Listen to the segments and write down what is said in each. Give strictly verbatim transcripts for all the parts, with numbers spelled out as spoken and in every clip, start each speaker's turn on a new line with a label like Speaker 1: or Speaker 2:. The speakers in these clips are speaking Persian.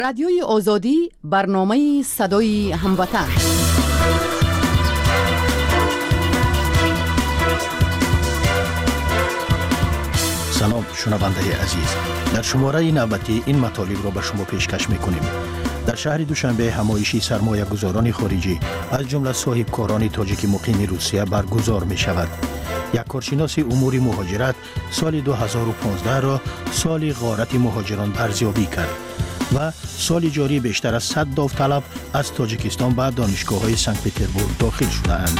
Speaker 1: رادیوی آزادی برنامه صدای هموطن.
Speaker 2: سلام شنونده عزیز، در شماره نوبتی این مطالب را به شما پیشکش میکنیم. در شهر دوشنبه همایشی سرمایه گذاران خارجی از جمله صاحبکاران تاجیک مقیم روسیه برگزار می شود. یک کارشناس امور مهاجرت سال دو هزار و پانزده را سال غارت مهاجران ارزیابی کرد و سال جاری بیشتر از صد داوطلب از تاجیکستان به دانشگاه‌های سنت پترزبورگ داخل شده‌اند.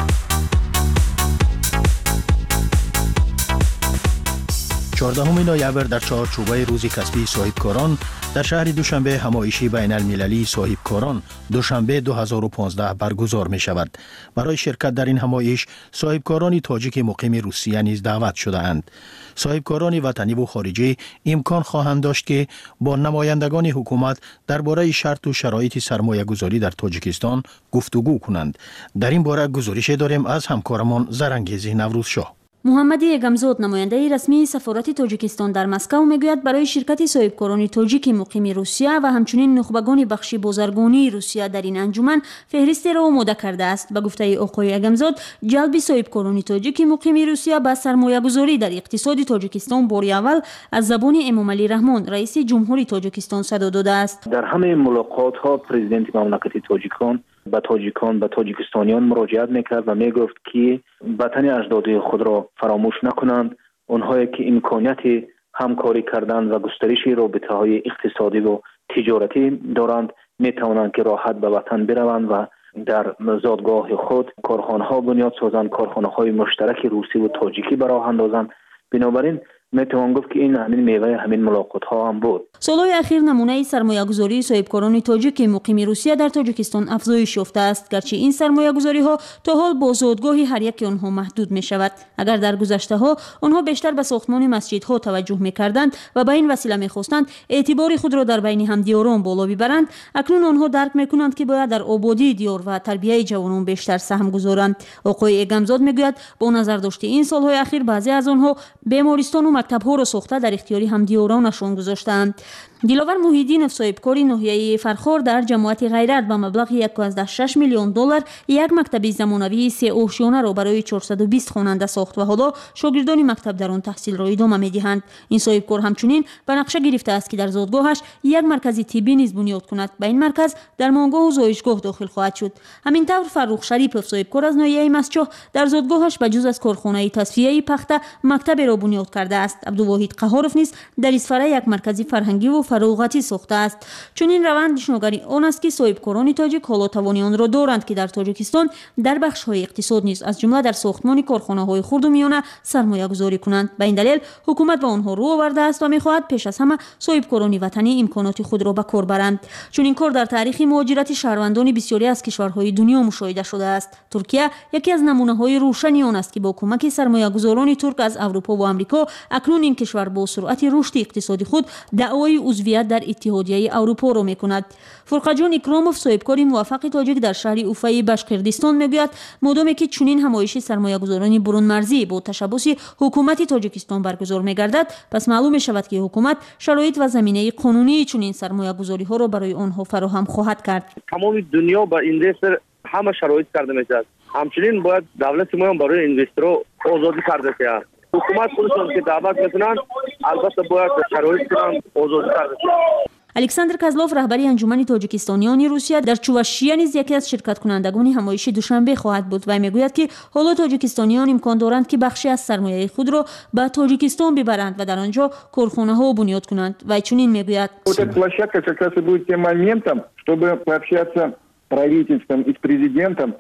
Speaker 2: چهاردهم نوامبر در چهارچوبه روز کسبی صاحبکاران در شهر دوشنبه همایشی بین المللی صاحبکاران دوشنبه دو هزار و پانزده برگزار می شود. برای شرکت در این همایش صاحبکاران تاجیک مقیم روسیه نیز دعوت شده اند. صاحبکاران وطنی و خارجی امکان خواهند داشت که با نمایندگان حکومت درباره شرط و شرایط سرمایه گذاری در تاجیکستان گفتگو کنند. در این باره گزارش داریم از همکارمان زرنگیزی نوروزشاه.
Speaker 3: محمدی اگمزاد نماینده رسمی سفارت تاجیکستان در مسکو میگوید برای شرکت صاحبکاران تاجیک مقیم روسیه و همچنین نخبگان بخش بازرگانی روسیه در این انجمن فهرست را آماده کرده است. به گفته آقای اگمزاد، جلب صاحبکاران تاجیک مقیم روسیه به سرمایه گذاری در اقتصاد تاجیکستان باری اول از زبان امام علی رحمان رئیس جمهوری تاجیکستان صدا داده است.
Speaker 4: در همه ملاقات ها پرزیدنت مملکت تاجیکان به تاجیکان به تاجیکستانیان مراجعت میکرد و میگفت که وطن اجدادی خود را فراموش نکنند. اونهایی که امکانیت همکاری کردن و گسترش رابطه های اقتصادی و تجارتی دارند میتوانند که راحت به وطن بروند و در زادگاه خود کارخانه ها بنیاد سازند، کارخانه های مشترک روسی و تاجیکی به راه اندازند. بنابراین میتوان گفت که این همین میوه همین ملاقات ها هم بود.
Speaker 3: سالهای اخیر نمونه سرمایه گذاری صاحبکاران تاجیک مقیم روسیه در تاجیکستان افزایش یافته است، گرچه این سرمایه گذاری ها تا حال با زادگاه هر یک آنها محدود می شود. اگر در گذشته ها آنها بیشتر به ساختمان مسجدها توجه می کردند و به این وسیله می خواستند اعتبار خود را در بین همدیاران بالا ببرند، اکنون آنها درک می کنند که باید در آبادی دیار و تربیت جوانان بیشتر سهم گذارند. آقای اگمزاد میگوید با نظر داشته این سالهای اخیر بعضی از آنها بیمارستان و مکتب‌ها را ساخته در اختیار همدیارانشان گذاشتند. دلاور محیدینov صاحبکاری ناحیه فرخار در جماعت غیرت با مبلغ یک و شش میلیون دلار یک مکتب زمانوی سه آشیانه را برای چهارصد و بیست خواننده ساخت و حالا شاگردان مکتب در آن تحصیل را ادامه می‌دهند. این صاحبکار همچنین به نقشه گرفته است که در زادگاهش یک مرکز طبی نیز بنیاد کند. به این مرکز درمانگاه و زایشگاه داخل خواهد شد. همین طور فرخ شریپov صاحبکار از ناحیه مسجد در زادگاهش به جز از کارخانه تصفیه پخته مکتب را بنیاد کرده است. عبدالواحد قهارov نیز در اسفره یک مرکز فرهنگی و فروغتی ساخته است. چون این روند نشانگری آن است که صاحبکاران تاجیک حالا توانی آن را دارند که در تاجیکستان در بخش های اقتصاد نیز از جمله در ساختمان کارخانه های خرد و میانه سرمایه گذاری کنند. به این دلیل حکومت به آنها رو آورده است و میخواهد پیش از همه صاحبکاران وطنی امکانات خود را به کار برند. چون این کار در تاریخ مهاجرت شهروندان بسیاری از کشورهای دنیا مشاهده شده است. ترکیه یکی از نمونه های روشنی آن است که با کمک سرمایه گذاران ترک از اروپا و آمریکا اکنون این کشور با سرعت رشد اقتصادی خود دعوای عضویت در اتحادیه اروپا را میکند. فرقجان اکراموف صاحبکار موفق تاجیک در شهر اوفای بشقردستان میگوید مادامی که چنین همایش سرمایه گذاران برون مرزی با تشبث حکومت تاجیکستان برگزار میگردد، پس معلوم میشود که حکومت شرایط و زمینه قانونی چنین سرمایه گذاری ها را برای آنها فراهم خواهد کرد.
Speaker 5: تمام دنیا با اینوستر همه شرایط کرده میشد. همچنین باید دولت ما برای اینوسترها آزادی کرده شود. حکومت خودشون که دعوت میکنن البته باید شرایط کنن آزادی کرده شود.
Speaker 3: الکساندر کازلوف رهبری انجمن تاجیکستانیان روسیه در چواشیه نیز یکی از شرکت کنندگان همایش دوشنبه خواهد بود و میگوید که حالا تاجیکستانیان امکان دارند که بخشی از سرمایه خود را به تاجیکستان ببرند و در آنجا کارخانه ها بنیاد کنند. و چنین میگوید
Speaker 6: площадка как раз и будет тем моментом, чтобы пообщаться с правительством и с президентом.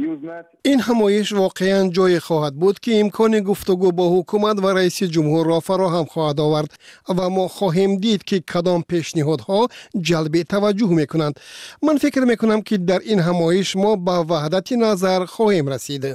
Speaker 7: این همایش واقعا جای خواهد بود که امکان گفتگو با حکومت و رئیس جمهور را فراهم خواهد آورد و ما خواهیم دید که کدام پیشنهادها جلب توجه میکنند. من فکر میکنم که در این همایش ما به وحدت نظر خواهیم رسید.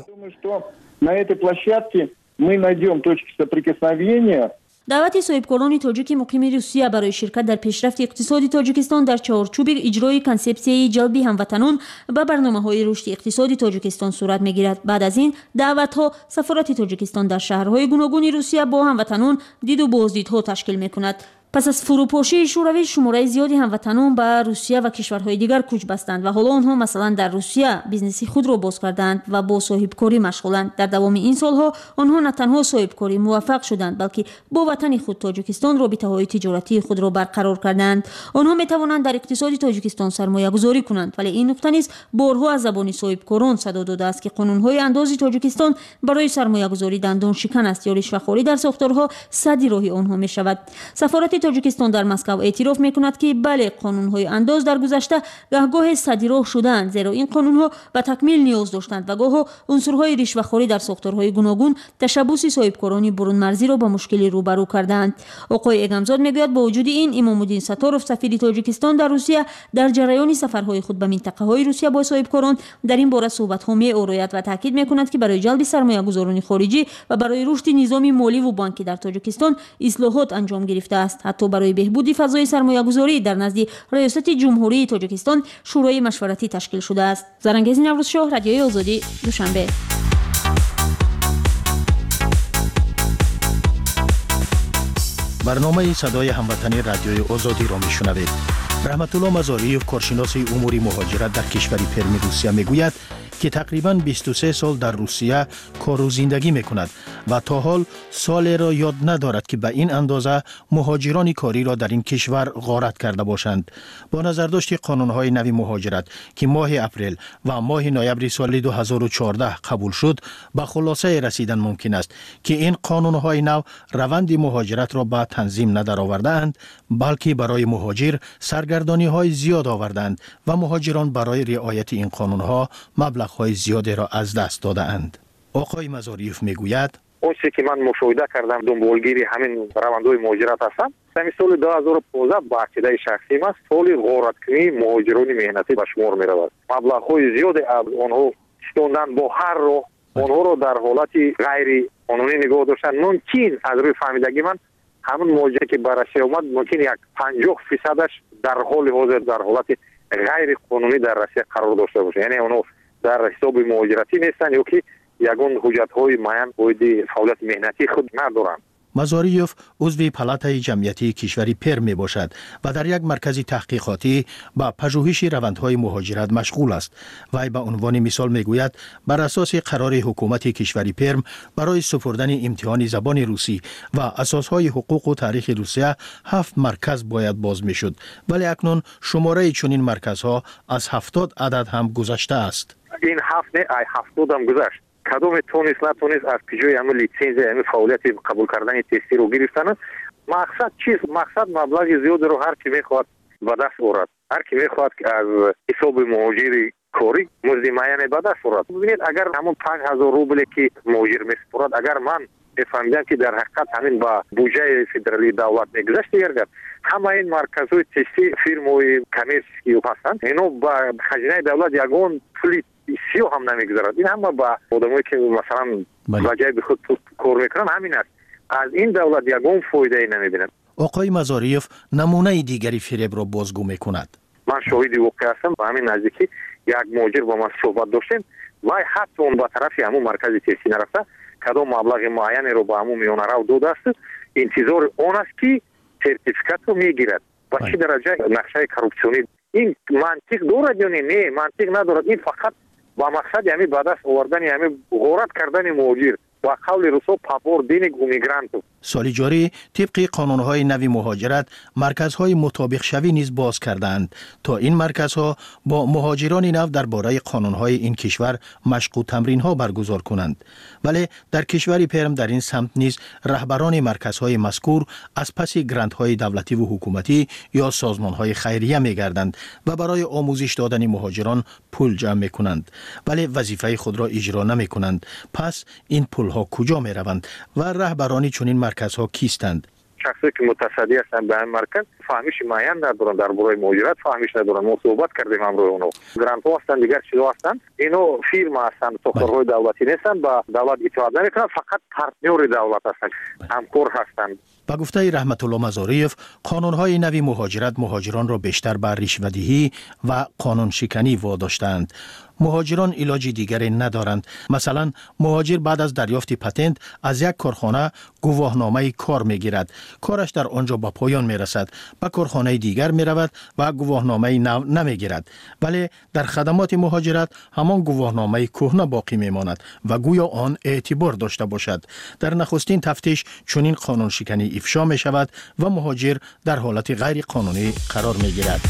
Speaker 6: На этой площадке мы найдем точки соприкосновения.
Speaker 3: دعوت صاحبکاران تاجیک مقیم روسیه برای شرکت در پیشرفت اقتصادی تاجیکستان در چارچوب اجرای کنسپسیه جلب هموطنان به برنامه‌های رشد اقتصادی تاجیکستان صورت می‌گیرد. بعد از این دعوت‌ها سفارت تاجیکستان در شهرهای گوناگون روسیه با هموطنان دید و بازدیدها تشکیل می‌کند. پس از فروپاشی شوروی شماره زیادی هموطنان به روسیه و کشورهای دیگر کوچ بستند و حالا آنها مثلا در روسیه بیزنسی خود را باز کردند و با صاحبکاری مشغولند. در دوام این سالها آنها نه تنها صاحبکاری موفق شدند بلکه با وطن خود تاجیکستان رابطه‌های تجارتی خود را برقرار کردند. آنها می توانند در اقتصاد تاجیکستان سرمایه گذاری کنند، ولی این نکته نیز بارها از زبان صاحبکاران صدا داده است که قانون‌های اندازی تاجیکستان برای سرمایه گذاری دندان شکن است یا رشوه‌خواری در ساختارها سدی راهی آنها می شود. سفارت تاجیکستان در مسکو اعتراف می کند که بله، قانون‌های انداز در گذشته گاهگاه سدی راه شدند، زیرا این قانون‌ها به تکمیل نیاز داشتند و گاه عنصرهای رشوه‌خواری در ساختارهای گوناگون تشبوس صاحبکاران برون مرزی را به مشکلی روبرو کردند. آقای اگمزاد میگوید با وجود این امام الدین ستارов سفیر تاجیکستان در روسیه در جریان سفرهای خود به منطقه‌های روسیه با صاحبکاران در این باره صحبت‌ها می‌آورد و تاکید می‌کند که برای جلب سرمایه‌گذاران خارجی و برای رشد نظام مالی و بانکی در تاجیکستان اصلاحات انجام گرفته است. حتی برای بهبود فضای سرمایه‌گذاری در نزد ریاست جمهوری تاجیکستان شورای مشورتی تشکیل شده است. زرنگیز نوروز شاه، رادیوی آزادی، دوشنبه.
Speaker 2: برنامه صدای هموطنی رادیوی آزادی را میشنوید. رحمت الله مزاریف، کارشناس امور مهاجرت در کشور پرم روسیه میگوید که تقریباً بیست و سه سال در روسیه کار و زندگی میکند و تا حال سالی را یاد ندارد که به این اندازه مهاجران کاری را در این کشور غارت کرده باشند. با نظرداشت قانون‌های نوی مهاجرت که ماه اپریل و ماه نوامبر سال دو هزار و چهارده قبول شد، به خلاصه رسیدن ممکن است که این قانون‌های نو روند مهاجرت را به تنظیم ندارآورده‌اند، بلکه برای مهاجر سرگردانی‌های زیاد آوردند و مهاجران برای رعایت این قانون‌ها مبلغ های زیادی را از دست داده اند. آقای مزاریف میگوید
Speaker 8: اون چیزی که من مشاهده کردم دنبالگیری همین روندهای مهاجرت هستم. در سال دو هزار و پانزده با عقیده شخصی ما سال غارتکنی مهاجران مهنتی به شمار می رود. مبلغ های زیادی از آنها ستوندن با هر رو آنها رو در حالت غیر قانونی نگاه داشتن. ممکن از روی فهمیدگی من همون مهاجری که به روسیه اومد ممکن یک پنجاه فیصدش در حال حاضر در حالت غیر قانونی در روسیه قرار داشته باشه، یعنی اونها در حساب مهاجرتی نیستن یا که یگان حجت‌های معین باید فعالیت مهنتی خود ندارند.
Speaker 2: مزاریف عضو پالاتای جمعیتی کشوری پرم می باشد و در یک مرکز تحقیقاتی با پژوهش روندهای مهاجرت مشغول است. وی به عنوان مثال می گوید بر اساس قرار حکومت کشوری پرم برای سپردن امتحان زبان روسی و اساسهای حقوق و تاریخ روسیه هفت مرکز باید باز می شد، ولی اکنون شماره چنین مرکزها از هفتاد عدد هم گذشته است.
Speaker 8: این هفت نه ای هفتاد هم گذشت. کدام تونس نتونست از پیجوی همون لیسنس همون فعالیت قبول کردن تستی رو گرفتن. مقصد چیست؟ مقصد مبلغ زیاد رو هر کی میخواد به دست آورد. هر کی میخواد از حساب مهاجری کاری مزد معین به دست آورد. ببینید اگر همون پنج هزار روبل که مهاجر میسپرد، اگر من بفهمیدم که در حقیقت همین با بودجه فدرالی دولت میگذشت گردد، همه این مرکزهای تستی فرمای کمیرسی که هستند اینو با خزینه دولت یگان پولی سیو هم نمیگذارد. این هم با آدمایی که مثلا وجه به خود کار میکنن همین است. از این دولت یگان فایده ای نمیبینند.
Speaker 2: آقای مزاریف نمونه دیگری فریب را بازگو میکند.
Speaker 8: من شاهد واقع هستم. با همین نزدیکی یک مهاجر با من صحبت داشتیم و حتی اون با طرف همون مرکز تستی نرفته، کدام مبلغ معین رو با همون میونه رو داده است، انتظار اون است که سرتیفیکات رو میگیرد. و چه درجه نقشه کورپسیونی این منطق دارد یا نه؟ منطق ندارد. این فقط با مقصد یعنی بعد از آوردن یعنی غارت کردن مهاجر با قول روسو پاپور دینگ اومیگرانتو.
Speaker 2: سال جاری طبق قانون‌های نوی مهاجرت مرکزهای مطابق شوی نیز باز کردند تا این مرکزها با مهاجران نو درباره قانون‌های این کشور مشق و تمرین‌ها برگزار کنند. ولی در کشور پرم در این سمت نیز رهبران مرکزهای مذکور از پس گرانت‌های دولتی و حکومتی یا سازمان‌های خیریه می‌گردند و برای آموزش دادن مهاجران پول جمع می‌کنند، ولی وظیفه خود را اجرا نمی‌کنند. پس این پول‌ها کجا می‌روند و رهبرانی چنین مرکزها کیستند؟
Speaker 8: شخصی که متصدی هستند به این مرکز فهمیش معین ندارن درباره مهاجرت، فهمیش ندارن. ما صحبت کردیم امروز اونو گرانت ها هستن، دیگر چیزا هستن. اینو فیرما هستن، ساختارهای دولتی نیستن، با دولت اطاعت نمیکنن، فقط پارتنر دولت هستن، همکار هستن.
Speaker 2: با گفته رحمت الله مزاریف، قانون‌های نوی مهاجرت مهاجران را بیشتر بر رشوه‌دهی و قانون شکنی واداشتند. مهاجران علاج دیگری ندارند. مثلا مهاجر بعد از دریافت پتنت از یک کارخانه گواهنامه کار میگیرد. کارش در آنجا به پایان میرسد. به کارخانه دیگر میرود و گواهنامه نو نمیگیرد. ولی در خدمات مهاجرت همان گواهنامه کهنه باقی میماند و گویا آن اعتبار داشته باشد. در نخستین تفتیش چنین قانون شکنی افشا می شود و مهاجر در حالت غیر قانونی قرار می گیرد.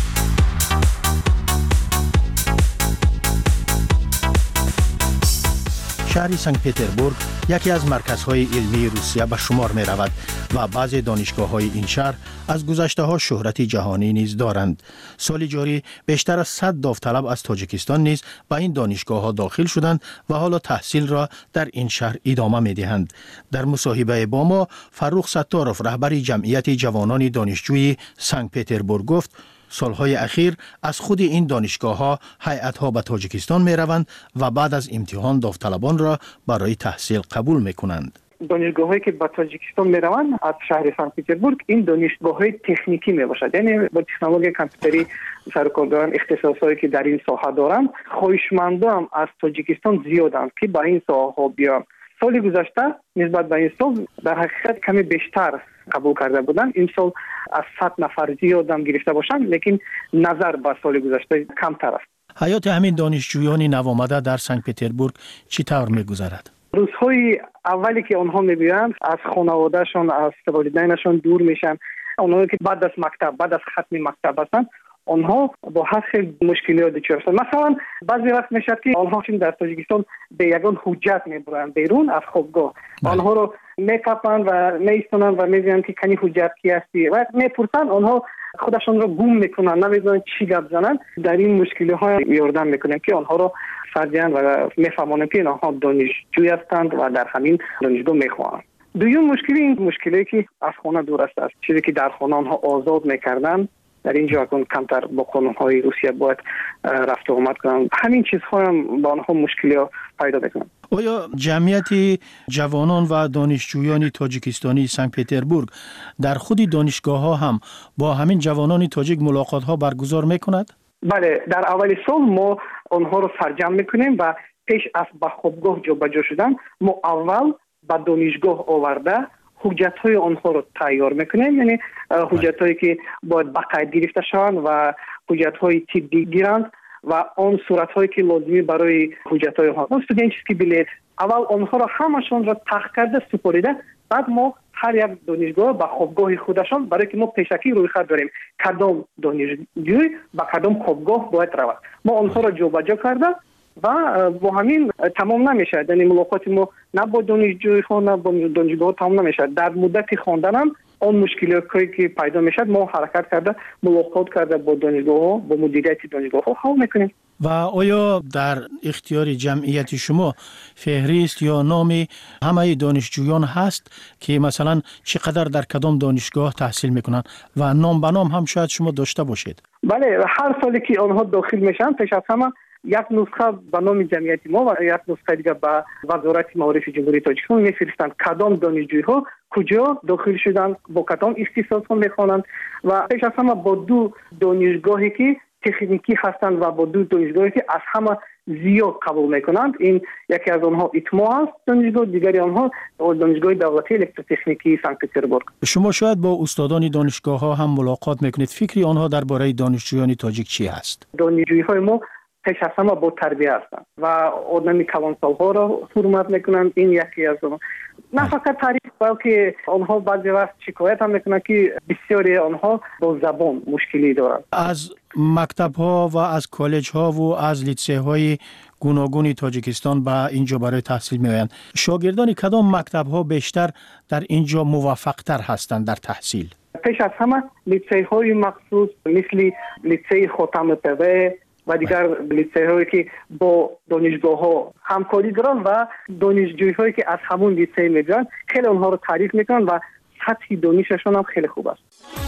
Speaker 2: شهر سنت پتربورگ یکی از مرکزهای علمی روسیه به شمار می رود و بعضی دانشگاه های این شهر از گذشته ها شهرت جهانی نیز دارند. سال جاری بیشتر از صد داوطلب از تاجیکستان نیز به این دانشگاه ها داخل شدند و حالا تحصیل را در این شهر ادامه می دهند. در مصاحبه با ما فروخ ستاروف رهبر جمعیت جوانان دانشجوی سنت پتربورگ گفت سالهای اخیر از خود این دانشگاه ها هیئت ها به تاجیکستان می روند و بعد از امتحان داوطلبان را برای تحصیل قبول می کنند.
Speaker 9: دانشگاه هایی که به تاجیکستان می روند از شهر سنت پتربورگ این دانشگاه های تکنیکی می باشد، یعنی با تکنولوژی کامپیوتری سرکارگران اختصاصایی که در این ساحه دارند. خواهشمندان از تاجیکستان زیادند که به این ساحه ها بیان. سال گذشته نسبت به این سال در حقیقت کمی بیشتر قبول کرده بودند. این سال از صد نفر زیاد هم گرفته باشند، لیکن نظر به سال گذشته کمتر است.
Speaker 2: حیات همین دانشجویان نوآمده در سنت پتربورگ چطور می‌گذرد؟
Speaker 9: روزهای اولی که آنها می‌بینند از خانواده‌شان، از والدینشان دور میشن. آنها که بعد از مکتب، بعد از ختم مکتب هستند، آنها با هر خیلی مشکلات دچار هستند. مثلا بعضی وقت میشه که آنها چون در تاجیکستان به یگان حجت میبرند بیرون از خوابگاه، آنها رو میکپند و میستونند و میگویند که کنی حجت کی هستی و میپرسند، آنها خودشان رو گم میکنند، نمیدونند چی گپ زنند. در این مشکلات یاردن میکنن که آنها رو فرجن و میفهمانند که آنها دانشجوی هستند و در همین دانشگاه میخوانند. دوم مشکل این مشکلی که از خانه دور است، چیزی که در خانه آنها آزاد میکردند در اینجا اکنون کمتر با قانون‌های روسیه باید رفت و آمد کنند. همین چیزها هم با آنها مشکلی پیدا میکنند.
Speaker 2: آیا جمعیت جوانان و دانشجویان تاجیکستانی سنت پتربورگ در خود دانشگاه ها هم با همین جوانان تاجیک ملاقات ها برگزار میکند؟
Speaker 9: بله، در اول سال ما آنها رو سرجم میکنیم و پیش از به خوابگاه جابجا شدن ما اول به دانشگاه آورده حجت های آنها رو تیار میکنیم، یعنی حجت هایی که باید بقید گرفته شوند و حجت های طبی گیرند و آن صورت هایی که لازمی برای حجت های آنها استودنتسکی بلیت. اول آنها رو همشون رو تحقیق کرده سپریده، بعد ما هر یک دانشگاه به خوابگاه خودشان، برای که ما پیشکی روی خط داریم کدام دانشجوی با کدام خوابگاه باید رود، ما آنها رو جابجا کرده و با همین تمام نمیشه. یعنی ملاقات ما نه با دانشجوی ها نه با دانشگاه تمام نمیشه. در مدت خواندن هم اون مشکلاتی که پیدا میشه ما حرکت کرده ملاقات کرده با دانشگاه ها، با مدیریت دانشگاه ها حل میکنیم.
Speaker 2: و آیا در اختیار جمعیت شما فهرست یا نام همه دانشجویان هست که مثلا چقدر در کدام دانشگاه تحصیل میکنن و نام به نام هم شاید شما داشته باشید؟
Speaker 9: بله، هر سالی که آنها داخل میشن پیش از همه یک نسخه به نام جمعیت ما و یک نسخه دیگه به وزارت معارف جمهوری تاجیکستان میفرستند کدام دانشجوی ها کجا داخل شدن، با کدام اختصاص ها میخوانند و پیش از همه با دو دانشگاهی که تکنیکی هستند و با دو دانشگاهی که از همه زیاد قبول میکنند. این یکی از آنها ایتما است دانشگاه، دیگری آنها دانشگاه دولتی الکتروتکنیکی سنت پتربورگ.
Speaker 2: شما شاید با استادان دانشگاه ها هم ملاقات میکنید، فکری آنها درباره دانشجویان تاجیک چی هست؟
Speaker 9: دانشجوی های ما پیش از همه با تربیه هستند و آدمی کلانسال ها را حرمت میکنند. این یکی از آنها. نه فقط تعریف، بلکه آنها بعضی وقت شکایت هم میکنند که بسیاری آنها با زبان مشکلی دارند.
Speaker 2: از مکتب ها و از کالج ها و از لیتسه های گوناگون تاجیکستان به اینجا برای تحصیل میآیند. شاگردان کدام مکتب ها بیشتر در اینجا موفق تر هستند در تحصیل؟
Speaker 9: پیش از همه لیتسه های مخصوص مثل لیتسه خاتم پوه و دیگر لیتسه هایی که با دانشگاه ها همکاری دارن و دانشجوی هایی که از همون لیتسه میگن خیلی اونها رو تعریف میکنن و سطح دانششون هم خیلی خوب است.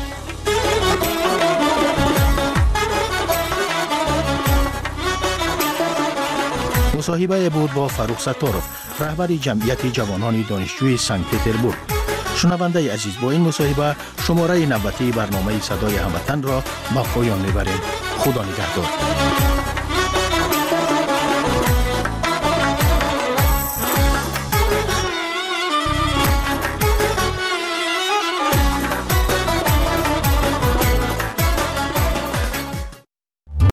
Speaker 2: مصاحبه بود با فاروق ستارов رهبر جمعیت جوانان دانشجوی سنت پتربورگ. شنونده عزیز، با این مصاحبه شماره نوبتی برنامه صدای هموطن را به پایان میبریم. خدا نگهدار.